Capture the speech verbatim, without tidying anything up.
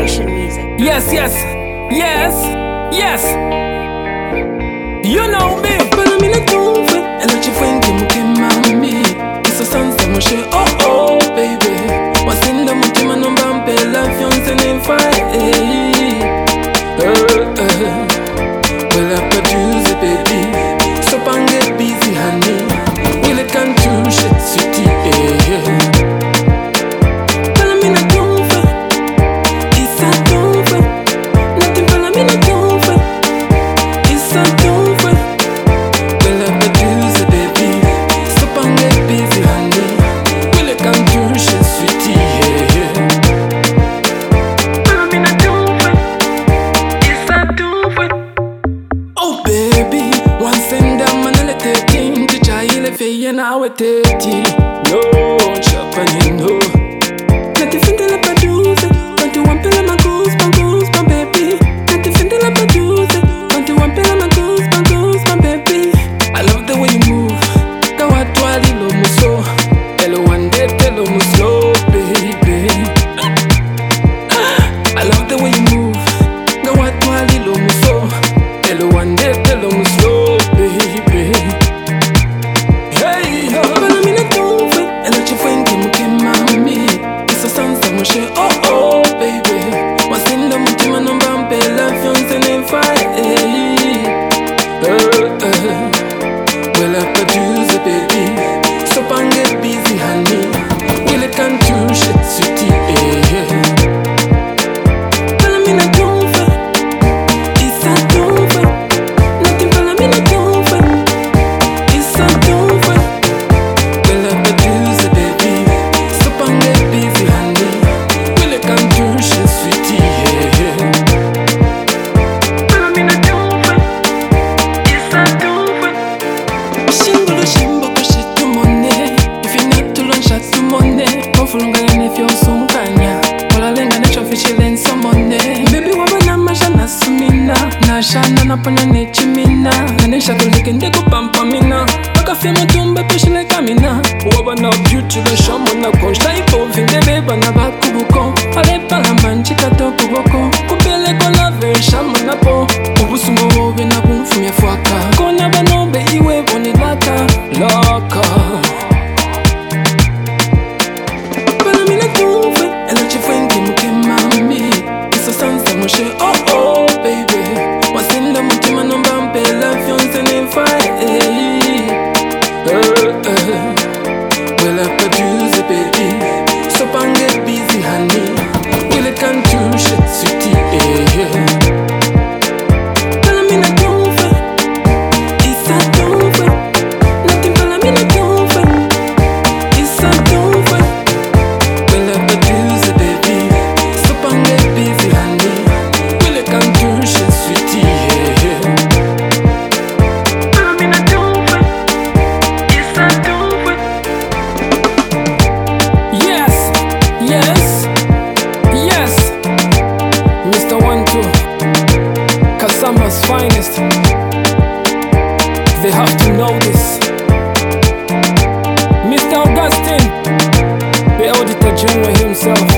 Nation music. Yes, yes, yes, yes. You know me. Pero mi na tuve, ela te foi que muke mami. Isso sansa moshe, oh oh baby. Wasinda mutima no bampe, l'avion se ne fai. Well I produce it, baby. So pan get busy, honey. Will it come to shit city, yeah. Now we're thirty. No, Japan, no. Let the find la produce. Want to one pill my goose, my goose, my baby. Let the find la produce. Want to one pill my goose, my goose, my baby. I love the way you move. Go out to a little muso. Hello one day, hello slow, baby. I love the way you move. Go out to a little muso. Hello one day, hello slow, baby. Oh oh baby, wasinda mutima no bampe, l'avion se ne fai. Well I produce it, baby. So pan get busy, honey. Will it come to shit city? Pala mi na tuve, isa tuve. Nothing pala mi na tuve, isa tuve. Well I produce it, baby. So pan get busy, honey. Come to shit sweetie, yeah. Pero mi na tuve, isa tuve. Shingolo shimbo kushitu mone. If you not to learn shot to mone. Kofulunga ya nefyo sunkanya. Wala lenga na chofishi lenso mone. Baby waba na masha na sumina. Na shana na ponya nechimina. Na nesha tulike ndeko pampa mina. Waka fema tumba peshile kamina. Waba na beauty le shamo na konshta ipo. Vinde beba na bakubuko. Ale pala manchika to kuboko. Kupele kola vesha manapo. Ubusumo wobe na kumfumye fwaka. Konya banobe iwe boni laka. Laka. Pala mina tuve. Ela chifwengi muke mami. Isa sansa moshe oh oh baby. Wasinda mutima no bampe. L'avion se ne fai. Well I produce it, baby. So pan get busy, honey. Will it come to shit city, yeah. Pala mi na tuve, isa tuve. Nothing pala mi na tuve, isa tuve. Well I produce it, baby. So pan get busy, honey. Will it come to shit city, yeah. Pala mi na tuve, isa tuve. Yes, yes, yes. Mister One Two, Kasama's finest. They have to know this. Mister Augustine, the Auditor General himself.